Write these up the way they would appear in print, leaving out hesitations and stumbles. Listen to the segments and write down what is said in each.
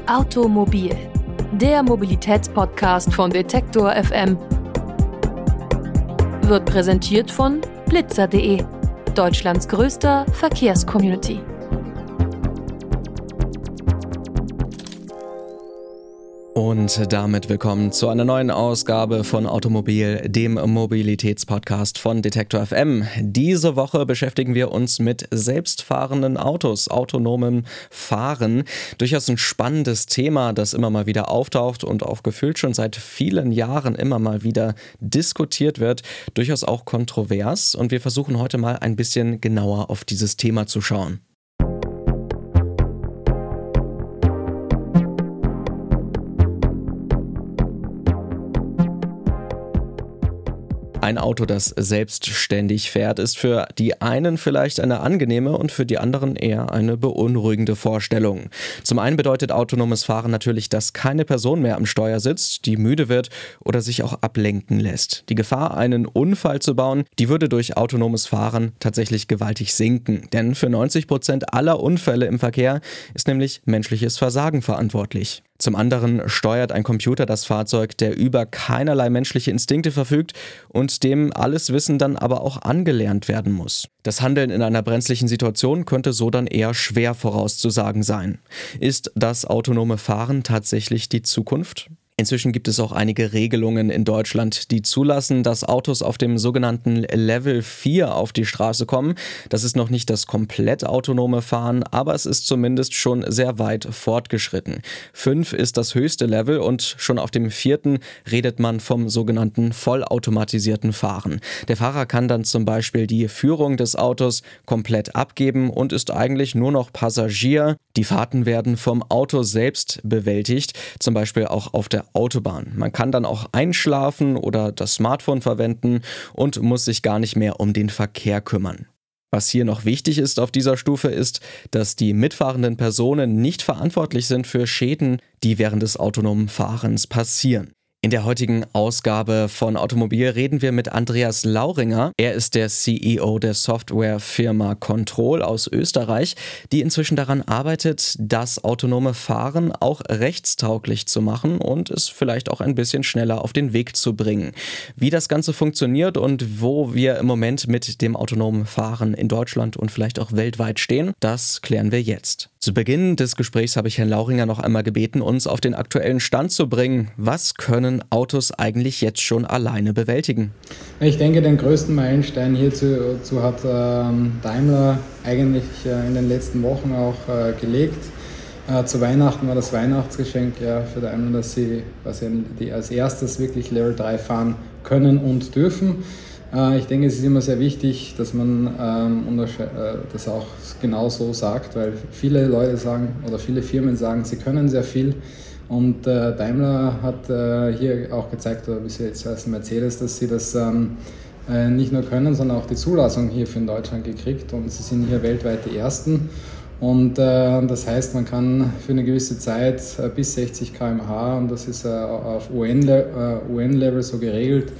Automobil, der Mobilitätspodcast von Detektor FM, wird präsentiert von blitzer.de, Deutschlands größter Verkehrscommunity. Und damit willkommen zu einer neuen Ausgabe von Automobil, dem Mobilitätspodcast von Detektor FM. Diese Woche beschäftigen wir uns mit selbstfahrenden Autos, autonomem Fahren. Durchaus ein spannendes Thema, das immer mal wieder auftaucht und auch gefühlt schon seit vielen Jahren immer mal wieder diskutiert wird. Durchaus auch kontrovers. Und wir versuchen heute mal ein bisschen genauer auf dieses Thema zu schauen. Ein Auto, das selbstständig fährt, ist für die einen vielleicht eine angenehme und für die anderen eher eine beunruhigende Vorstellung. Zum einen bedeutet autonomes Fahren natürlich, dass keine Person mehr am Steuer sitzt, die müde wird oder sich auch ablenken lässt. Die Gefahr, einen Unfall zu bauen, die würde durch autonomes Fahren tatsächlich gewaltig sinken. Denn für 90% aller Unfälle im Verkehr ist nämlich menschliches Versagen verantwortlich. Zum anderen steuert ein Computer das Fahrzeug, der über keinerlei menschliche Instinkte verfügt und dem alles Wissen dann aber auch angelernt werden muss. Das Handeln in einer brenzlichen Situation könnte so dann eher schwer vorauszusagen sein. Ist das autonome Fahren tatsächlich die Zukunft? Inzwischen gibt es auch einige Regelungen in Deutschland, die zulassen, dass Autos auf dem sogenannten Level 4 auf die Straße kommen. Das ist noch nicht das komplett autonome Fahren, aber es ist zumindest schon sehr weit fortgeschritten. 5 ist das höchste Level und schon auf dem 4. redet man vom sogenannten vollautomatisierten Fahren. Der Fahrer kann dann zum Beispiel die Führung des Autos komplett abgeben und ist eigentlich nur noch Passagier. Die Fahrten werden vom Auto selbst bewältigt, zum Beispiel auch auf der Autobahn. Man kann dann auch einschlafen oder das Smartphone verwenden und muss sich gar nicht mehr um den Verkehr kümmern. Was hier noch wichtig ist auf dieser Stufe ist, dass die mitfahrenden Personen nicht verantwortlich sind für Schäden, die während des autonomen Fahrens passieren. In der heutigen Ausgabe von Automobil reden wir mit Andreas Lauringer. Er ist der CEO der Softwarefirma Control aus Österreich, die inzwischen daran arbeitet, das autonome Fahren auch rechtstauglich zu machen und es vielleicht auch ein bisschen schneller auf den Weg zu bringen. Wie das Ganze funktioniert und wo wir im Moment mit dem autonomen Fahren in Deutschland und vielleicht auch weltweit stehen, das klären wir jetzt. Zu Beginn des Gesprächs habe ich Herrn Lauringer noch einmal gebeten, uns auf den aktuellen Stand zu bringen. Was können Autos eigentlich jetzt schon alleine bewältigen? Ich denke, den größten Meilenstein hierzu hat Daimler eigentlich in den letzten Wochen auch gelegt. Zu Weihnachten war das Weihnachtsgeschenk für Daimler, dass sie als erstes wirklich Level 3 fahren können und dürfen. Ich denke, es ist immer sehr wichtig, dass man das auch genau so sagt, weil viele Leute sagen oder viele Firmen sagen, sie können sehr viel. Und Daimler hat hier auch gezeigt, oder bis jetzt heißt Mercedes, dass sie das nicht nur können, sondern auch die Zulassung hier für in Deutschland gekriegt. Und sie sind hier weltweit die Ersten. Und das heißt, man kann für eine gewisse Zeit bis 60 km/h, und das ist auf UN-Level so geregelt,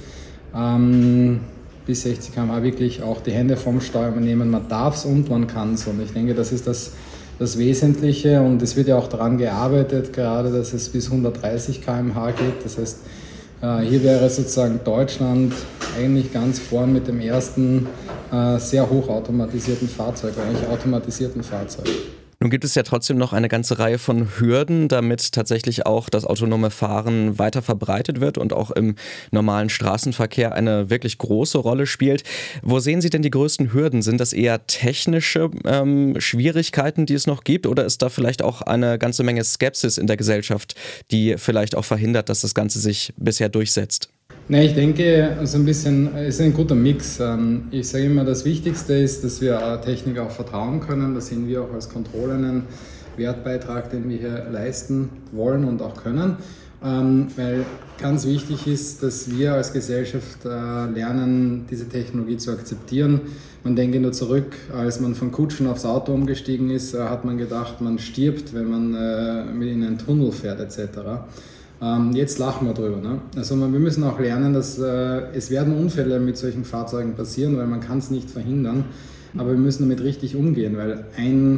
bis 60 km/h wirklich auch die Hände vom Steuer nehmen. Man darf es und man kann es. Und ich denke, das ist das Wesentliche. Und es wird ja auch daran gearbeitet, gerade, dass es bis 130 km/h geht. Das heißt, hier wäre sozusagen Deutschland eigentlich ganz vorn mit dem ersten sehr hochautomatisierten Fahrzeug, eigentlich automatisierten Fahrzeug. Nun gibt es ja trotzdem noch eine ganze Reihe von Hürden, damit tatsächlich auch das autonome Fahren weiter verbreitet wird und auch im normalen Straßenverkehr eine wirklich große Rolle spielt. Wo sehen Sie denn die größten Hürden? Sind das eher technische Schwierigkeiten, die es noch gibt, oder ist da vielleicht auch eine ganze Menge Skepsis in der Gesellschaft, die vielleicht auch verhindert, dass das Ganze sich bisher durchsetzt? Nee, ich denke, es ist ein guter Mix. Ich sage immer, das Wichtigste ist, dass wir Technik auch vertrauen können. Da sehen wir auch als Control einen Wertbeitrag, den wir hier leisten wollen und auch können. Weil ganz wichtig ist, dass wir als Gesellschaft lernen, diese Technologie zu akzeptieren. Man denke nur zurück, als man von Kutschen aufs Auto umgestiegen ist, hat man gedacht, man stirbt, wenn man in einen Tunnel fährt etc. Jetzt lachen wir drüber. Ne? Also wir müssen auch lernen, dass es werden Unfälle mit solchen Fahrzeugen passieren, weil man kann es nicht verhindern. Aber wir müssen damit richtig umgehen, weil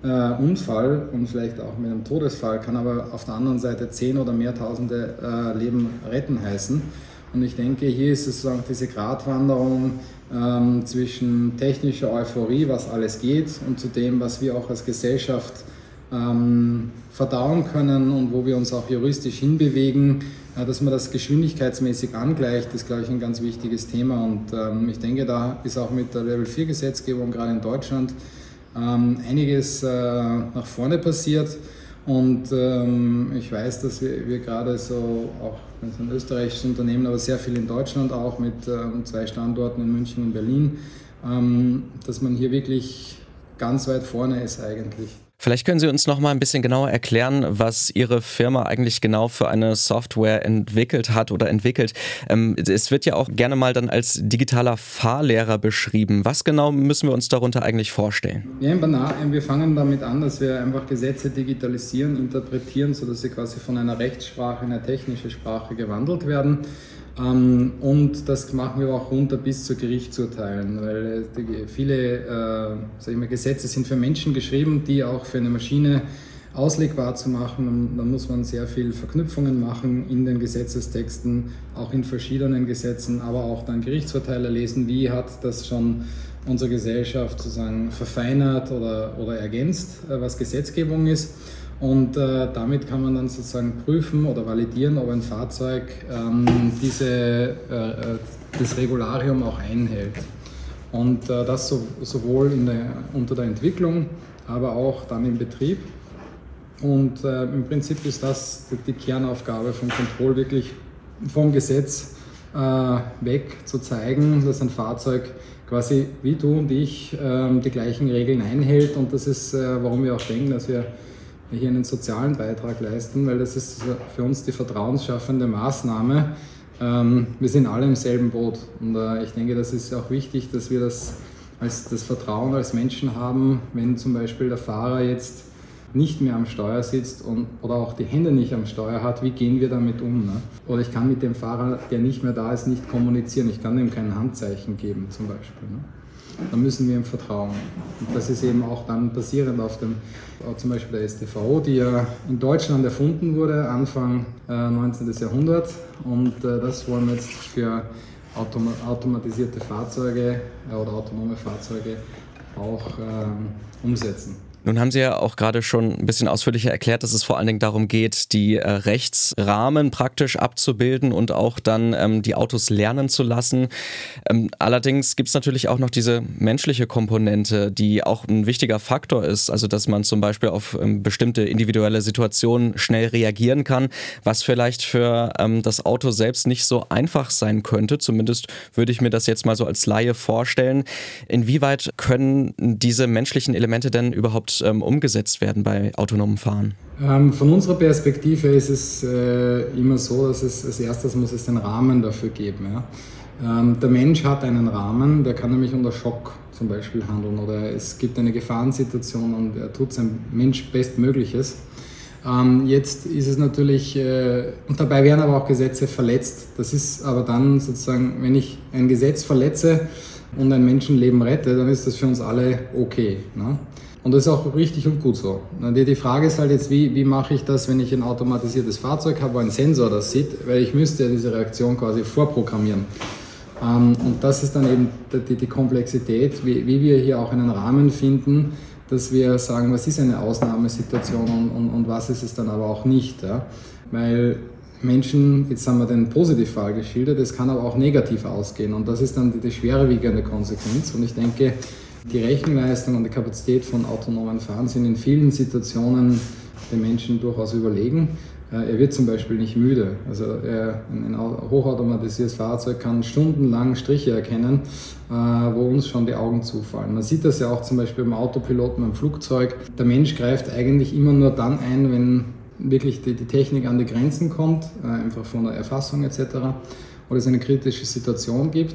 Unfall und vielleicht auch mit einem Todesfall kann aber auf der anderen Seite 10 oder mehr Tausende Leben retten heißen. Und ich denke, hier ist es sozusagen diese Gratwanderung zwischen technischer Euphorie, was alles geht, und zu dem, was wir auch als Gesellschaft verdauen können und wo wir uns auch juristisch hinbewegen, dass man das geschwindigkeitsmäßig angleicht, ist, glaube ich, ein ganz wichtiges Thema. Und ich denke, da ist auch mit der Level-4-Gesetzgebung gerade in Deutschland einiges nach vorne passiert. Und ich weiß, dass wir gerade so, auch wenn es ein österreichisches Unternehmen, aber sehr viel in Deutschland auch mit 2 Standorten in München und Berlin, dass man hier wirklich ganz weit vorne ist eigentlich. Vielleicht können Sie uns noch mal ein bisschen genauer erklären, was Ihre Firma eigentlich genau für eine Software entwickelt hat oder entwickelt. Es wird ja auch gerne mal dann als digitaler Fahrlehrer beschrieben. Was genau müssen wir uns darunter eigentlich vorstellen? Ja, wir fangen damit an, dass wir einfach Gesetze digitalisieren, interpretieren, sodass sie quasi von einer Rechtssprache in eine technische Sprache gewandelt werden. Und das machen wir auch runter bis zu Gerichtsurteilen, weil viele Gesetze sind für Menschen geschrieben, die auch für eine Maschine auslegbar zu machen. Und dann muss man sehr viel Verknüpfungen machen in den Gesetzestexten, auch in verschiedenen Gesetzen, aber auch dann Gerichtsurteile lesen, wie hat das schon unsere Gesellschaft sozusagen verfeinert oder ergänzt, was Gesetzgebung ist. Und damit kann man dann sozusagen prüfen oder validieren, ob ein Fahrzeug das Regularium auch einhält. Und das sowohl unter der Entwicklung, aber auch dann im Betrieb. Und im Prinzip ist das die Kernaufgabe von Control, wirklich vom Gesetz weg zu zeigen, dass ein Fahrzeug quasi wie du und ich die gleichen Regeln einhält. Und das ist, warum wir auch denken, dass wir hier einen sozialen Beitrag leisten, weil das ist für uns die vertrauensschaffende Maßnahme. Wir sind alle im selben Boot und ich denke, das ist auch wichtig, dass wir das Vertrauen als Menschen haben, wenn zum Beispiel der Fahrer jetzt nicht mehr am Steuer sitzt oder auch die Hände nicht am Steuer hat, wie gehen wir damit um? Ne? Oder ich kann mit dem Fahrer, der nicht mehr da ist, nicht kommunizieren, ich kann ihm kein Handzeichen geben zum Beispiel. Ne? Da müssen wir ihm vertrauen. Und das ist eben auch dann basierend auf zum Beispiel der StVO, die ja in Deutschland erfunden wurde, Anfang 19. Jahrhundert. Und das wollen wir jetzt für automatisierte Fahrzeuge oder autonome Fahrzeuge auch umsetzen. Nun haben Sie ja auch gerade schon ein bisschen ausführlicher erklärt, dass es vor allen Dingen darum geht, die Rechtsrahmen praktisch abzubilden und auch dann die Autos lernen zu lassen. Allerdings gibt es natürlich auch noch diese menschliche Komponente, die auch ein wichtiger Faktor ist, also dass man zum Beispiel auf bestimmte individuelle Situationen schnell reagieren kann, was vielleicht für das Auto selbst nicht so einfach sein könnte. Zumindest würde ich mir das jetzt mal so als Laie vorstellen. Inwieweit können diese menschlichen Elemente denn überhaupt umgesetzt werden bei autonomem Fahren? Von unserer Perspektive ist es immer so, dass als erstes muss es den Rahmen dafür geben. Ja? Der Mensch hat einen Rahmen, der kann nämlich unter Schock zum Beispiel handeln oder es gibt eine Gefahrensituation und er tut sein Mensch Bestmögliches. Jetzt ist es natürlich, und dabei werden aber auch Gesetze verletzt. Das ist aber dann sozusagen, wenn ich ein Gesetz verletze und ein Menschenleben rette, dann ist das für uns alle okay. Ne? Und das ist auch richtig und gut so. Die Frage ist halt jetzt, wie mache ich das, wenn ich ein automatisiertes Fahrzeug habe, wo ein Sensor das sieht, weil ich müsste ja diese Reaktion quasi vorprogrammieren. Und das ist dann eben die Komplexität, wie wir hier auch einen Rahmen finden, dass wir sagen, was ist eine Ausnahmesituation und was ist es dann aber auch nicht. Ja? Weil Menschen, jetzt haben wir den Positivfall geschildert, es kann aber auch negativ ausgehen und das ist dann die schwerwiegende Konsequenz. Und ich denke, die Rechenleistung und die Kapazität von autonomen Fahren sind in vielen Situationen den Menschen durchaus überlegen. Er wird zum Beispiel nicht müde. Also ein hochautomatisiertes Fahrzeug kann stundenlang Striche erkennen, wo uns schon die Augen zufallen. Man sieht das ja auch zum Beispiel beim Autopiloten, beim Flugzeug. Der Mensch greift eigentlich immer nur dann ein, wenn wirklich die Technik an die Grenzen kommt, einfach von der Erfassung etc. oder es eine kritische Situation gibt.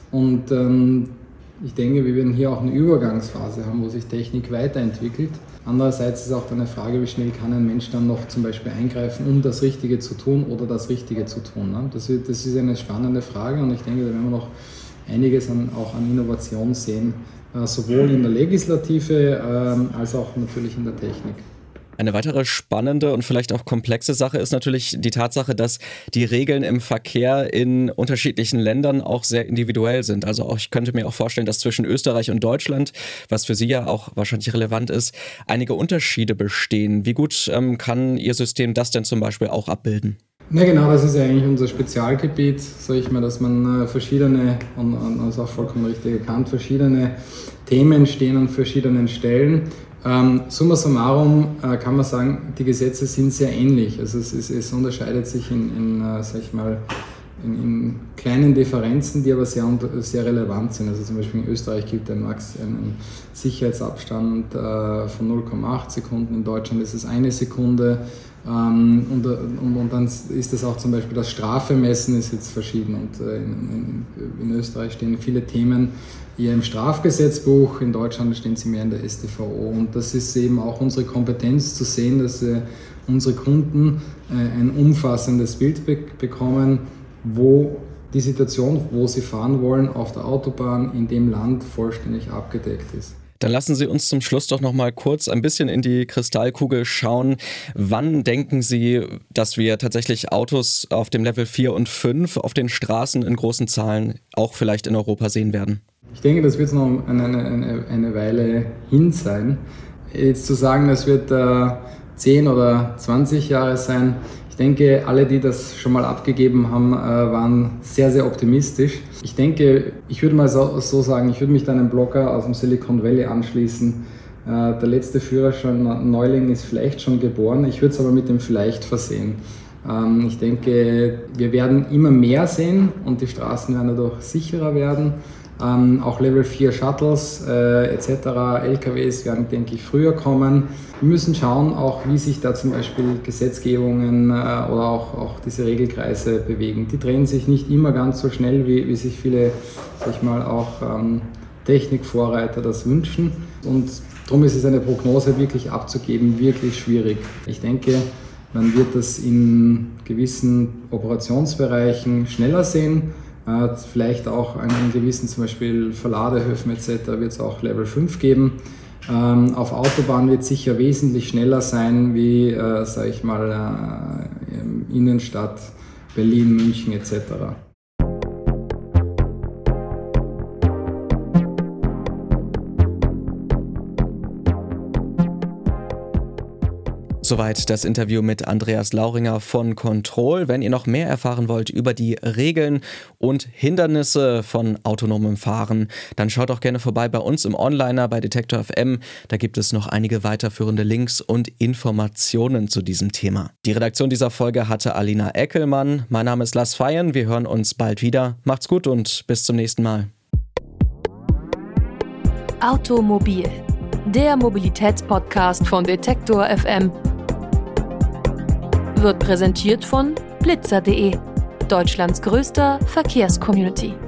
Und ich denke, wir werden hier auch eine Übergangsphase haben, wo sich Technik weiterentwickelt. Andererseits ist auch dann eine Frage, wie schnell kann ein Mensch dann noch zum Beispiel eingreifen, um das Richtige zu tun oder das Richtige zu tun. Ne? Das ist eine spannende Frage und ich denke, da werden wir noch einiges auch an Innovation sehen, sowohl in der Legislative als auch natürlich in der Technik. Eine weitere spannende und vielleicht auch komplexe Sache ist natürlich die Tatsache, dass die Regeln im Verkehr in unterschiedlichen Ländern auch sehr individuell sind. Also ich könnte mir auch vorstellen, dass zwischen Österreich und Deutschland, was für Sie ja auch wahrscheinlich relevant ist, einige Unterschiede bestehen. Wie gut kann Ihr System das denn zum Beispiel auch abbilden? Ja, genau, das ist ja eigentlich unser Spezialgebiet, sage ich mal, dass man verschiedene, und das ist auch vollkommen richtig erkannt, verschiedene Themen stehen an verschiedenen Stellen. Summa summarum kann man sagen, die Gesetze sind sehr ähnlich. Also es unterscheidet sich in kleinen Differenzen, die aber sehr relevant sind. Also zum Beispiel in Österreich gilt einen Sicherheitsabstand von 0,8 Sekunden, in Deutschland ist es 1 Sekunde. Und dann ist es auch zum Beispiel das Strafemessen ist jetzt verschieden und in Österreich stehen viele Themen eher im Strafgesetzbuch, in Deutschland stehen sie mehr in der StVO und das ist eben auch unsere Kompetenz zu sehen, dass unsere Kunden ein umfassendes Bild bekommen, wo die Situation, wo sie fahren wollen, auf der Autobahn in dem Land vollständig abgedeckt ist. Dann lassen Sie uns zum Schluss doch noch mal kurz ein bisschen in die Kristallkugel schauen. Wann denken Sie, dass wir tatsächlich Autos auf dem Level 4 und 5 auf den Straßen in großen Zahlen auch vielleicht in Europa sehen werden? Ich denke, das wird noch eine Weile hin sein. Jetzt zu sagen, das wird 10 oder 20 Jahre sein, ich denke, alle, die das schon mal abgegeben haben, waren sehr, sehr optimistisch. Ich denke, ich würde mal so sagen, ich würde mich da einem Blogger aus dem Silicon Valley anschließen. Der letzte Führerschein Neuling ist vielleicht schon geboren. Ich würde es aber mit dem vielleicht versehen. Ich denke, wir werden immer mehr sehen und die Straßen werden dadurch sicherer werden. Auch Level 4 Shuttles etc., LKWs werden, denke ich, früher kommen. Wir müssen schauen, auch wie sich da zum Beispiel Gesetzgebungen oder auch diese Regelkreise bewegen. Die drehen sich nicht immer ganz so schnell, wie sich viele, sag ich mal, auch Technikvorreiter das wünschen. Und darum ist es eine Prognose wirklich abzugeben, wirklich schwierig. Ich denke, man wird das in gewissen Operationsbereichen schneller sehen. Vielleicht auch an gewissen, zum Beispiel Verladehöfen etc. wird es auch Level 5 geben. Auf Autobahn wird es sicher wesentlich schneller sein wie, sage ich mal, Innenstadt, Berlin, München etc. Soweit das Interview mit Andreas Lauringer von Control. Wenn ihr noch mehr erfahren wollt über die Regeln und Hindernisse von autonomem Fahren, dann schaut auch gerne vorbei bei uns im Onliner bei Detektor FM. Da gibt es noch einige weiterführende Links und Informationen zu diesem Thema. Die Redaktion dieser Folge hatte Alina Eckelmann. Mein Name ist Lars Feyen. Wir hören uns bald wieder. Macht's gut und bis zum nächsten Mal. Automobil, der Mobilitätspodcast von Detektor FM. Wird präsentiert von blitzer.de, Deutschlands größter Verkehrscommunity.